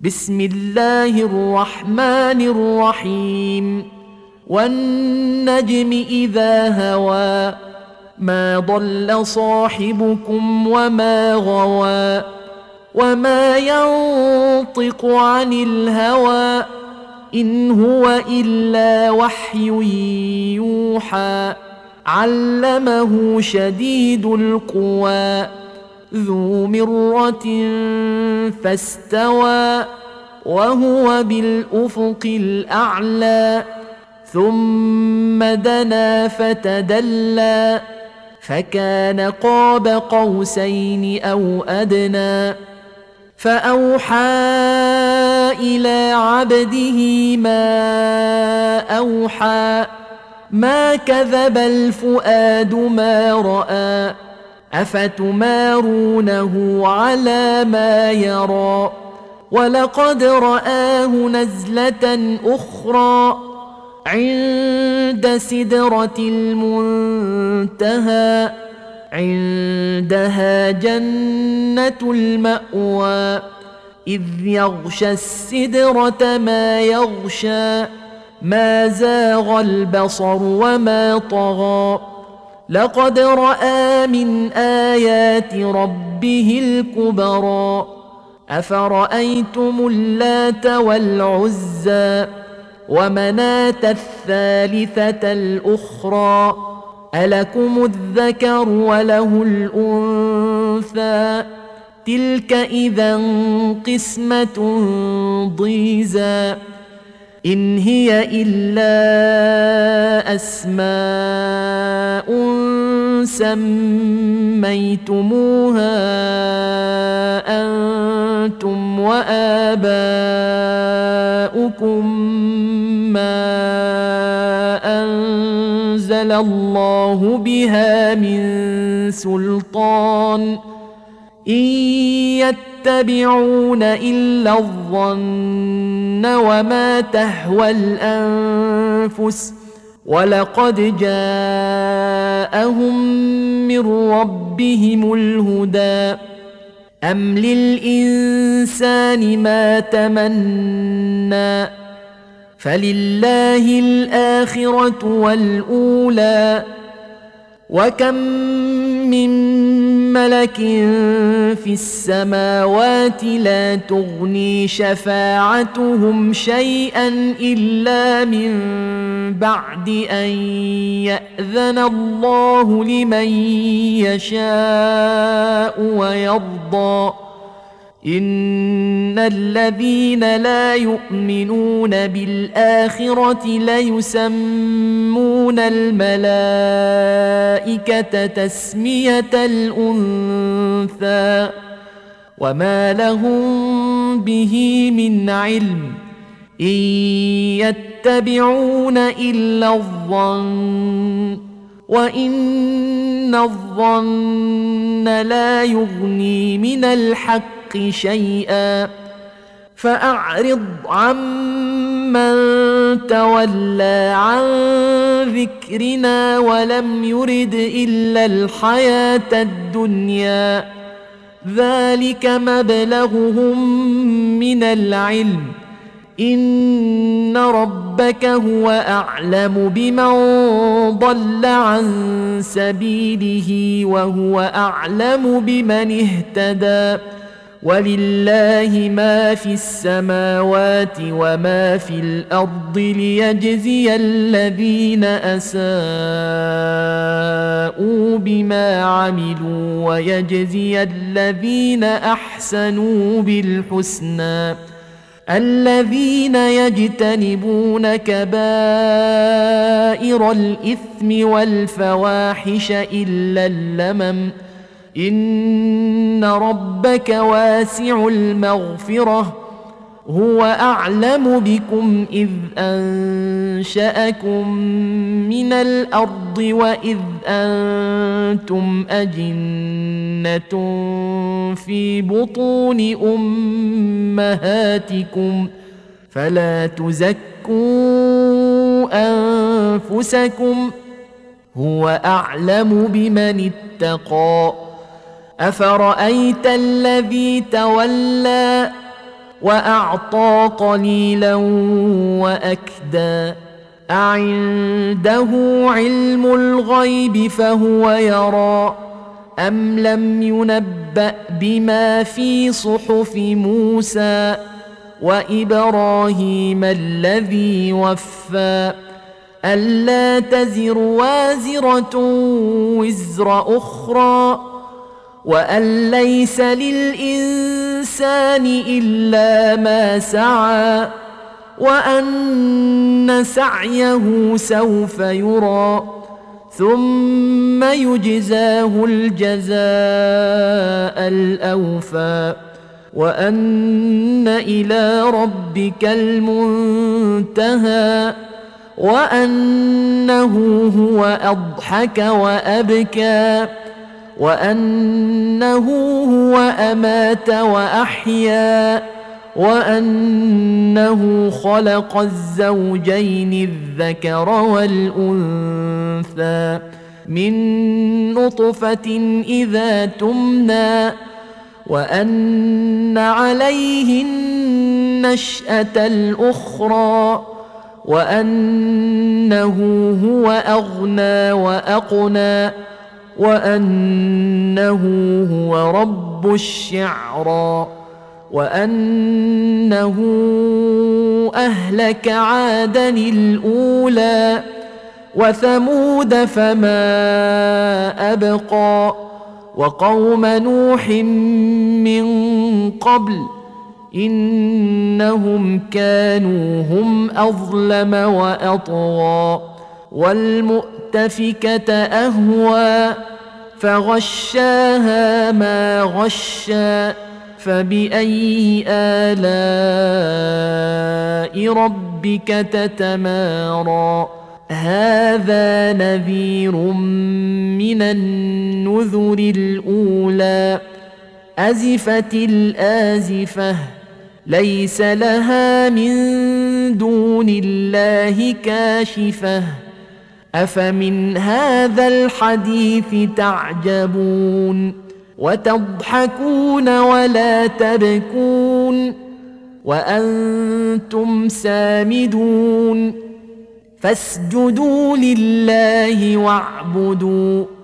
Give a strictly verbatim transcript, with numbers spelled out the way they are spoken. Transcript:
بسم الله الرحمن الرحيم والنجم إذا هوى ما ضل صاحبكم وما غوى وما ينطق عن الهوى إن هو إلا وحي يوحى علمه شديد القوى ذو مرة فاستوى وهو بالأفق الأعلى ثم دنا فتدلى فكان قاب قوسين أو أدنى فأوحى إلى عبده ما أوحى ما كذب الفؤاد ما رأى أفتمارونه على ما يرى ولقد رآه نزلة أخرى عند سدرة المنتهى عندها جنة المأوى إذ يغشى السدرة ما يغشى ما زاغ البصر وما طغى لقد رأى من آيات ربه الكبرى أفرأيتم اللات والعزى ومناة الثالثة الأخرى ألكم الذكر وله الأنثى تلك إذا قسمة ضيزى إن هي إلا أسماء سميتموها أنتم وآباؤكم ما أنزل الله بها من سلطان إن يتبعون إلا الظن وما تهوى الأنفس ولقد جاءهم من ربهم الهدى أم للإنسان ما تمنى فلله الآخرة والأولى وكم من ملك في السماوات لا تغني شفاعتهم شيئا إلا من بعد أن يأذن الله لمن يشاء ويرضى إن الذين لا يؤمنون بالآخرة ليسمون الملائكة تسمية الأنثى وما لهم به من علم إن يتبعون إلا الظن وإن الظن لا يغني من الحق شيئا فأعرض عمن تولى عن ذكرنا ولم يرد إلا الحياة الدنيا ذلك مبلغهم من العلم إن ربك هو أعلم بمن ضل عن سبيله وهو أعلم بمن اهتدى ولله ما في السماوات وما في الأرض ليجزي الذين أساءوا بما عملوا ويجزي الذين أحسنوا بالحسنى الذين يجتنبون كبائر الإثم والفواحش إلا اللمم إن ربك واسع المغفرة هو أعلم بكم إذ أنشأكم من الأرض وإذ أنتم أجنة في بطون أمهاتكم فلا تزكوا أنفسكم هو أعلم بمن اتقى أفرأيت الذي تولى وأعطى قليلا وأكدى أعنده علم الغيب فهو يرى أم لم ينبأ بما في صحف موسى وإبراهيم الذي وفى ألا تزر وازرة وزر أخرى وأن ليس للإنسان إلا ما سعى وأن سعيه سوف يرى ثم يجزاه الجزاء الأوفى وأن إلى ربك المنتهى وأنه هو أضحك وأبكى وأنه هو أمات وأحيا وأنه خلق الزوجين الذكر والأنثى من نطفة إذا تمنى وأن عليه النشأة الأخرى وأنه هو أغنى وأقنى وأنه هو رب الشعرى وأنه أهلك عادا الأولى وثمود فما أبقى وقوم نوح من قبل إنهم كانوا هم أظلم وأطغى والمؤتفكة أهوى فغشاها ما غشى فبأي آلاء ربك تتمارى هذا نذير من النذر الأولى أزفت الآزفة ليس لها من دون الله كاشفة أفمن هذا الحديث تعجبون وتضحكون ولا تبكون وأنتم سامدون فاسجدوا لله واعبدوا